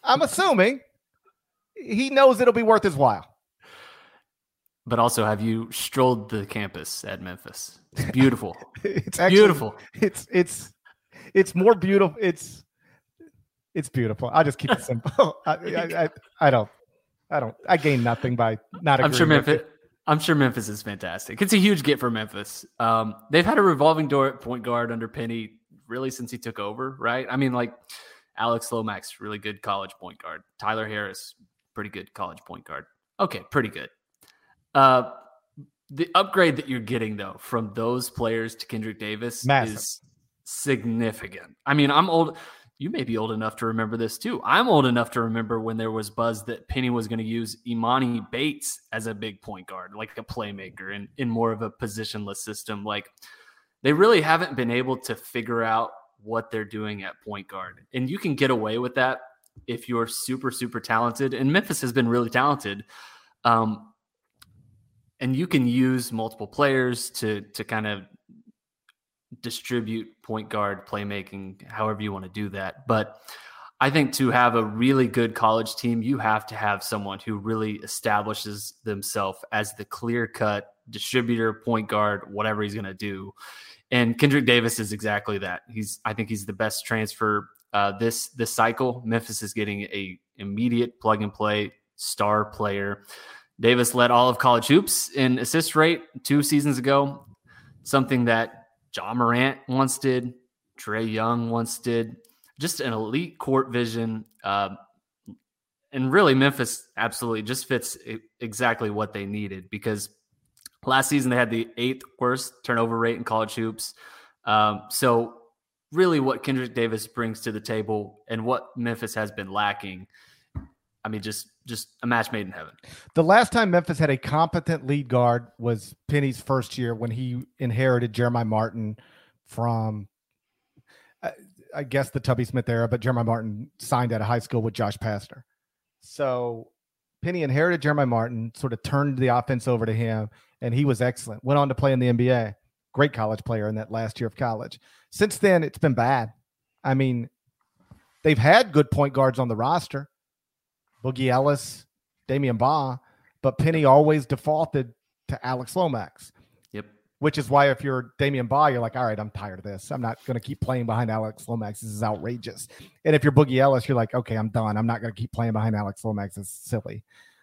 he knows it'll be worth his while. But also, have you strolled the campus at Memphis? It's beautiful. It's actually beautiful. It's more beautiful. It's beautiful. I'll just keep it simple. I gain nothing by not agreeing. I'm sure Memphis is fantastic. It's a huge get for Memphis. They've had a revolving door at point guard under Penny really since he took over, right? I mean, like Alex Lomax, really good college point guard. Tyler Harris, pretty good college point guard. Okay, pretty good. The upgrade that you're getting, though, from those players to Kendrick Davis is significant. I mean, I'm old. You may be old enough to remember this, too. I'm old enough to remember when there was buzz that Penny was going to use Imani Bates as a big point guard, like a playmaker in more of a positionless system. Like, they really haven't been able to figure out what they're doing at point guard. And you can get away with that if you're super, super talented. And Memphis has been really talented. And you can use multiple players to kind of distribute point guard playmaking, however you want to do that. But I think to have a really good college team, you have to have someone who really establishes themselves as the clear-cut distributor, point guard, whatever he's going to do. And Kendrick Davis is exactly that. I think he's the best transfer this cycle. Memphis is getting a immediate plug-and-play star player. Davis led all of college hoops in assist rate 2 seasons ago, something that John Morant once did, Trae Young once did. Just an elite court vision. And really, Memphis absolutely just fits exactly what they needed, because last season they had the 8th worst turnover rate in college hoops. So really what Kendrick Davis brings to the table and what Memphis has been lacking, I mean, just a match made in heaven. The last time Memphis had a competent lead guard was Penny's first year when he inherited Jeremiah Martin from, I guess, the Tubby Smith era, but Jeremiah Martin signed out of high school with Josh Pastner. So Penny inherited Jeremiah Martin, sort of turned the offense over to him, and he was excellent. Went on to play in the NBA. Great college player in that last year of college. Since then, it's been bad. I mean, they've had good point guards on the roster. Boogie Ellis, Damian Baugh, but Penny always defaulted to Alex Lomax. Yep. Which is why if you're Damian Baugh, you're like, all right, I'm tired of this. I'm not going to keep playing behind Alex Lomax. This is outrageous. And if you're Boogie Ellis, you're like, okay, I'm done. I'm not going to keep playing behind Alex Lomax. It's silly.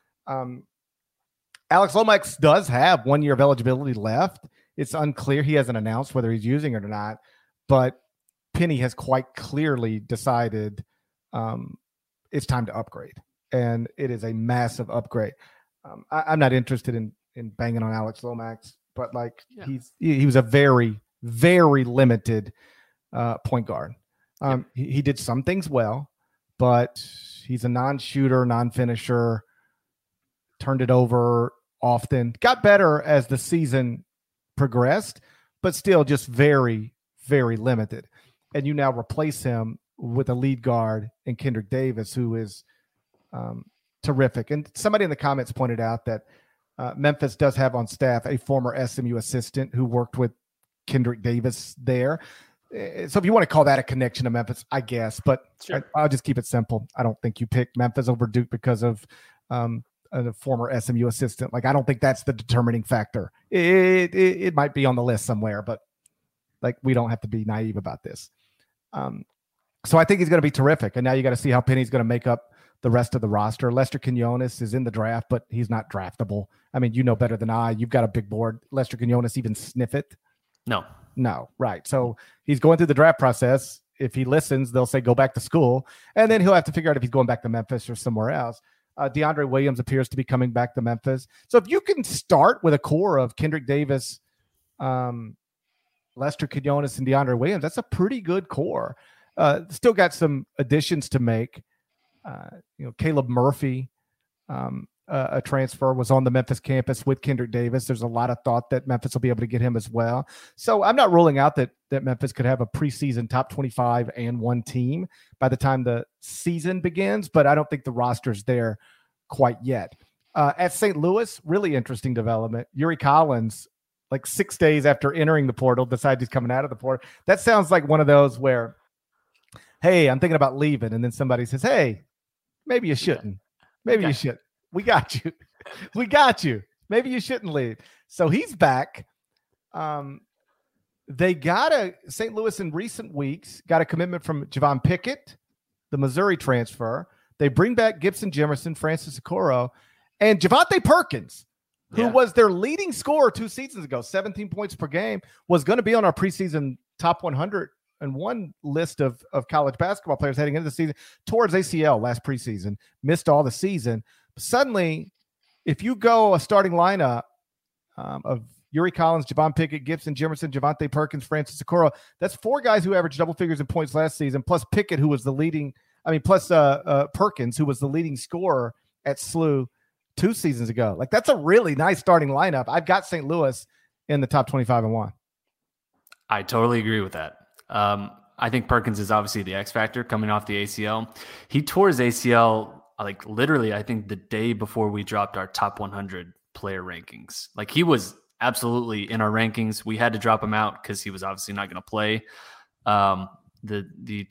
Alex Lomax does have 1 year of eligibility left. It's unclear. He hasn't announced whether he's using it or not, but Penny has quite clearly decided it's time to upgrade. And it is a massive upgrade. I'm not interested in banging on Alex Lomax, but he was a very, very limited point guard. He did some things well, but he's a non-shooter, non-finisher, turned it over often, got better as the season progressed, but still just very, very limited. And you now replace him with a lead guard in Kendrick Davis, who is terrific. And somebody in the comments pointed out that Memphis does have on staff a former SMU assistant who worked with Kendrick Davis there. So if you want to call that a connection to Memphis, I guess, but Sure. I'll just keep it simple. I don't think you pick Memphis over Duke because of a former SMU assistant. Like, I don't think that's the determining factor. It might be on the list somewhere, but like, we don't have to be naive about this. So I think he's going to be terrific. And now you got to see how Penny's going to make up the rest of the roster. Lester Quinones is in the draft, but he's not draftable. I mean, you know better than I. You've got a big board. Lester Quinones even sniff it? No, right. So he's going through the draft process. If he listens, they'll say go back to school, and then he'll have to figure out if he's going back to Memphis or somewhere else. DeAndre Williams appears to be coming back to Memphis. So if you can start with a core of Kendrick Davis, Lester Quinones, and DeAndre Williams, that's a pretty good core. Still got some additions to make. Caleb Murphy, a transfer, was on the Memphis campus with Kendrick Davis. There's a lot of thought that Memphis will be able to get him as well. So I'm not ruling out that Memphis could have a preseason top 25 and one team by the time the season begins, but I don't think the roster's there quite yet. At St. Louis, really interesting development. Yuri Collins, like 6 days after entering the portal, decides he's coming out of the portal. That sounds like one of those where, hey, I'm thinking about leaving, and then somebody says, hey, maybe you shouldn't. Maybe you should. We got you. We got you. Maybe you shouldn't leave. So he's back. They St. Louis in recent weeks got a commitment from Javon Pickett, the Missouri transfer. They bring back Gibson Jimerson, Francis Okoro, and Javonte Perkins, who was their leading scorer 2 seasons ago, 17 points per game, was going to be on our preseason top 101 list of college basketball players heading into the season, towards ACL last preseason, missed all the season. Suddenly, if you go a starting lineup of Yuri Collins, Javon Pickett, Gibson Jimerson, Javonte Perkins, Francis Okoro, that's 4 guys who averaged double figures in points last season, plus Pickett, who was the leading, plus Perkins, who was the leading scorer at SLU 2 seasons ago. Like, that's a really nice starting lineup. I've got St. Louis in the top 25 and 1. I totally agree with that. I think Perkins is obviously the X factor coming off the ACL. He tore his ACL like literally, I think the day before we dropped our top 100 player rankings. Like, he was absolutely in our rankings. We had to drop him out because he was obviously not going to play the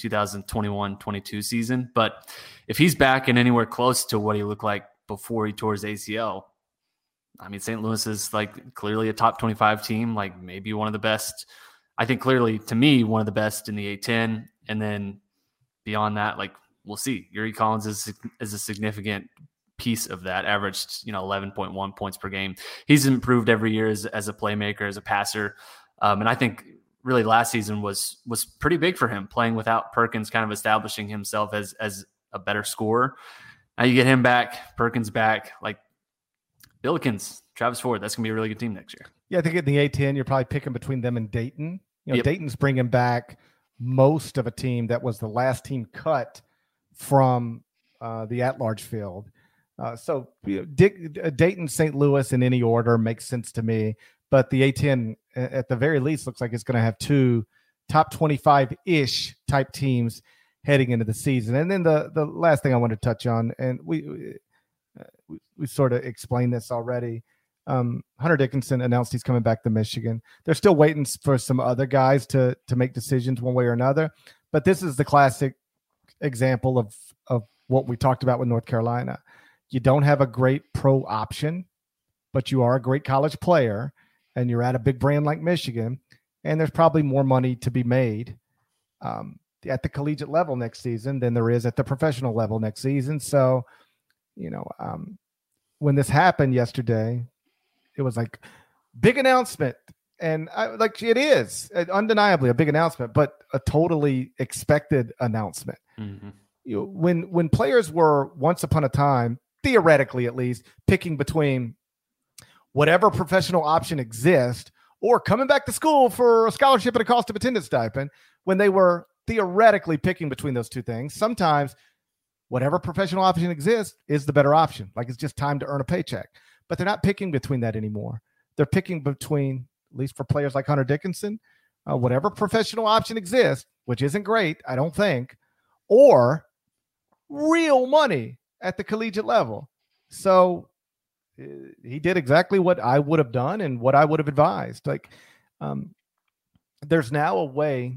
2021-22 season. But if he's back and anywhere close to what he looked like before he tore his ACL, I mean, St. Louis is like clearly a top 25 team, like maybe one of the best. I think clearly, to me, one of the best in the A10. And then beyond that, like, we'll see. Yuri Collins is a significant piece of that, averaged 11.1 points per game. He's improved every year as a playmaker, as a passer. And I think really last season was pretty big for him, playing without Perkins, kind of establishing himself as a better scorer. Now you get him back, Perkins back, like Billikens, Travis Ford. That's going to be a really good team next year. Yeah, I think in the A10, you're probably picking between them and Dayton. Dayton's bringing back most of a team that was the last team cut from the at-large field. So Dayton, St. Louis in any order makes sense to me. But the A10, at the very least, looks like it's going to have 2 top 25-ish type teams heading into the season. And then the last thing I want to touch on, and we sort of explained this already, Hunter Dickinson announced he's coming back to Michigan. They're still waiting for some other guys to make decisions one way or another. But this is the classic example of what we talked about with North Carolina. You don't have a great pro option, but you are a great college player, and you're at a big brand like Michigan, and there's probably more money to be made at the collegiate level next season than there is at the professional level next season. So, when this happened yesterday, it was like big announcement. And it is undeniably a big announcement, but a totally expected announcement. Mm-hmm. When players were once upon a time, theoretically at least, picking between whatever professional option exists or coming back to school for a scholarship and a cost of attendance stipend, when they were theoretically picking between those two things, sometimes whatever professional option exists is the better option. Like, it's just time to earn a paycheck. But they're not picking between that anymore. They're picking between, at least for players like Hunter Dickinson, whatever professional option exists, which isn't great, I don't think, or real money at the collegiate level. So he did exactly what I would have done and what I would have advised. Like, there's now a way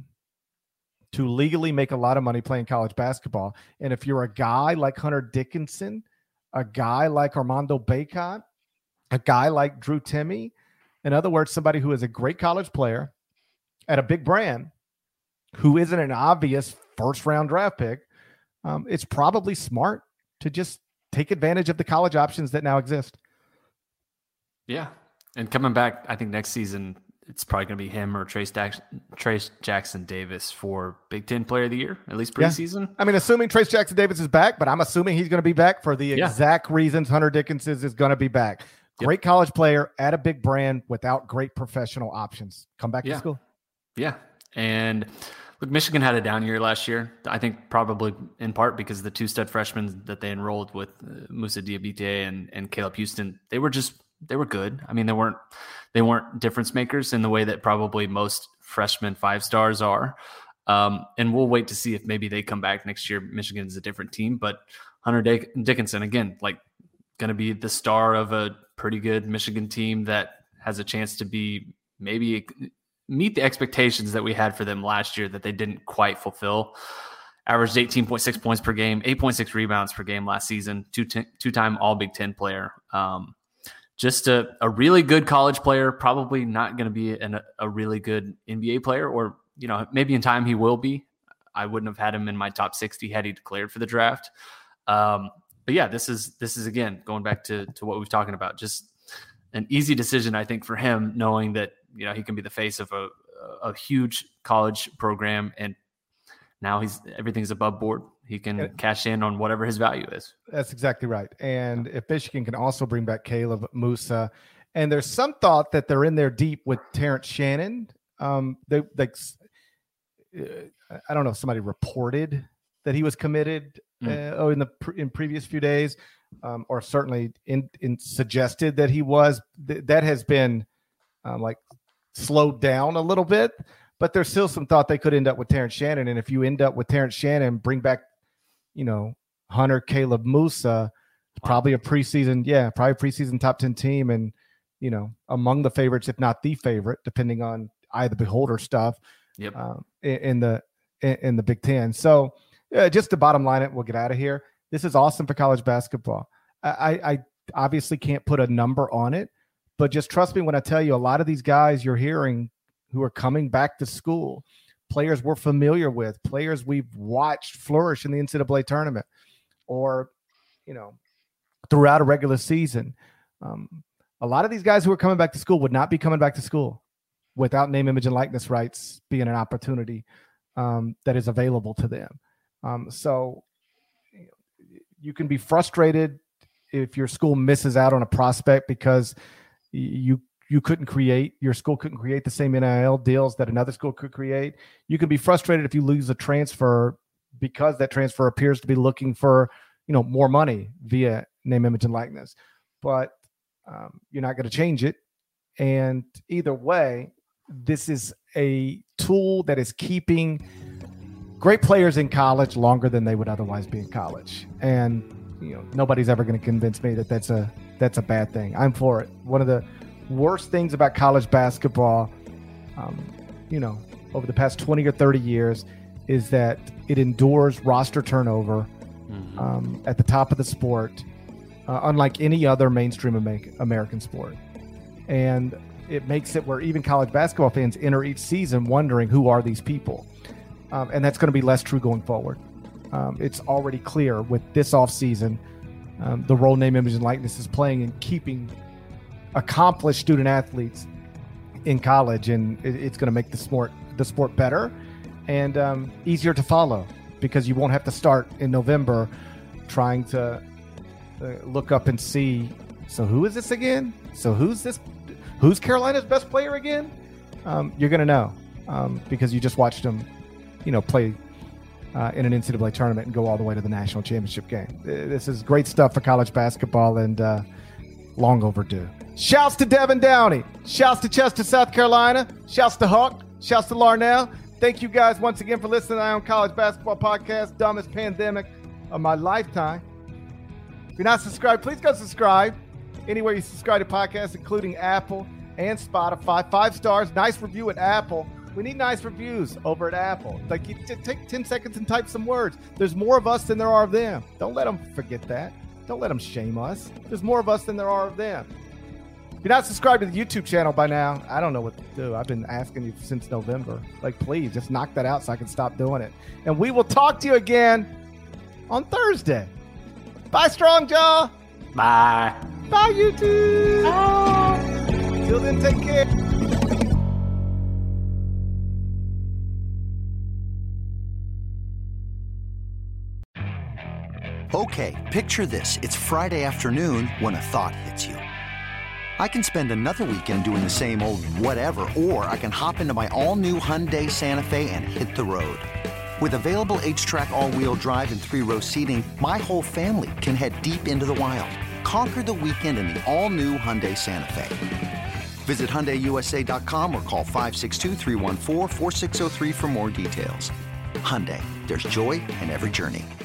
to legally make a lot of money playing college basketball. And if you're a guy like Hunter Dickinson, a guy like Armando Bacot, a guy like Drew Timme, in other words, somebody who is a great college player at a big brand, who isn't an obvious first-round draft pick, it's probably smart to just take advantage of the college options that now exist. Yeah. And coming back, I think next season, it's probably going to be him or Trace Jackson Davis for Big Ten Player of the Year, at least preseason. Yeah. I mean, assuming Trace Jackson Davis is back, but I'm assuming he's going to be back for the exact reasons Hunter Dickinson is going to be back. Great college player at a big brand without great professional options. Come back to school. Yeah. And look, Michigan had a down year last year. I think probably in part because the two stud freshmen that they enrolled with, Musa Diabite and Caleb Houston, they were good. I mean, they weren't difference makers in the way that probably most freshman 5-stars are. And we'll wait to see if maybe they come back next year. Michigan is a different team, but Hunter Dickinson, again, like going to be the star of a pretty good Michigan team that has a chance to be maybe meet the expectations that we had for them last year that they didn't quite fulfill. Averaged 18.6 points per game, 8.6 rebounds per game last season, two-time All Big Ten player. Just a really good college player, probably not going to be a really good NBA player, or, maybe in time he will be. I wouldn't have had him in my top 60 had he declared for the draft. But yeah, this is again, going back to what we've talking about, just an easy decision, I think, for him, knowing that, he can be the face of a huge college program, and now everything's above board. He can cash in on whatever his value is. That's exactly right. And if Michigan can also bring back Caleb Musa, and there's some thought that they're in there deep with Terrence Shannon. I don't know if somebody reported that he was committed in previous few days, or certainly in suggested that he was. That has been slowed down a little bit, but there's still some thought they could end up with Terrence Shannon. And if you end up with Terrence Shannon, bring back, Hunter, Caleb Musa, probably a preseason top 10 team, and among the favorites, if not the favorite, depending on eye of the beholder stuff. Yep. In the Big Ten. So just to bottom line it, we'll get out of here. This is awesome for college basketball. I obviously can't put a number on it, but just trust me when I tell you, a lot of these guys you're hearing who are coming back to school, players we're familiar with, players we've watched flourish in the NCAA tournament, or, throughout a regular season. A lot of these guys who are coming back to school would not be coming back to school without name, image, and likeness rights being an opportunity that is available to them. So you can be frustrated if your school misses out on a prospect because your school couldn't create the same NIL deals that another school could create. You can be frustrated if you lose a transfer because that transfer appears to be looking for, more money via name, image, and likeness. But you're not going to change it. And either way, this is a tool that is keeping great players in college longer than they would otherwise be in college. And, nobody's ever going to convince me that that's a bad thing. I'm for it. One of the worst things about college basketball, over the past 20 or 30 years is that it endures roster turnover at the top of the sport, unlike any other mainstream American sport. And it makes it where even college basketball fans enter each season wondering, who are these people? And that's going to be less true going forward. It's already clear with this offseason, the role name, image, and likeness is playing in keeping accomplished student athletes in college, and it's going to make the sport better and easier to follow, because you won't have to start in November trying to look up and see, so who is this again? So who's Carolina's best player again? You're going to know because you just watched them, play in an NCAA tournament and go all the way to the national championship game. This is great stuff for college basketball, and long overdue. Shouts to Devin Downey. Shouts to Chester, South Carolina. Shouts to Hawk. Shouts to Larnell. Thank you guys once again for listening to the Eye on College Basketball Podcast. Dumbest pandemic of my lifetime. If you're not subscribed, please go subscribe. anywhere you subscribe to podcasts, including Apple and Spotify. 5 stars, nice review at Apple. We need nice reviews over at Apple. Like, you take 10 seconds and type some words. There's more of us than there are of them. Don't let them forget that. Don't let them shame us. There's more of us than there are of them. If you're not subscribed to the YouTube channel by now, I don't know what to do. I've been asking you since November. Like, please, just knock that out so I can stop doing it. And we will talk to you again on Thursday. Bye, Strong Jaw. Bye. Bye, YouTube. Bye. Till then, take care. Okay, picture this. It's Friday afternoon when a thought hits you. I can spend another weekend doing the same old whatever, or I can hop into my all-new Hyundai Santa Fe and hit the road. With available H-Track all-wheel drive and 3-row seating, my whole family can head deep into the wild. Conquer the weekend in the all-new Hyundai Santa Fe. Visit HyundaiUSA.com or call 562-314-4603 for more details. Hyundai, there's joy in every journey.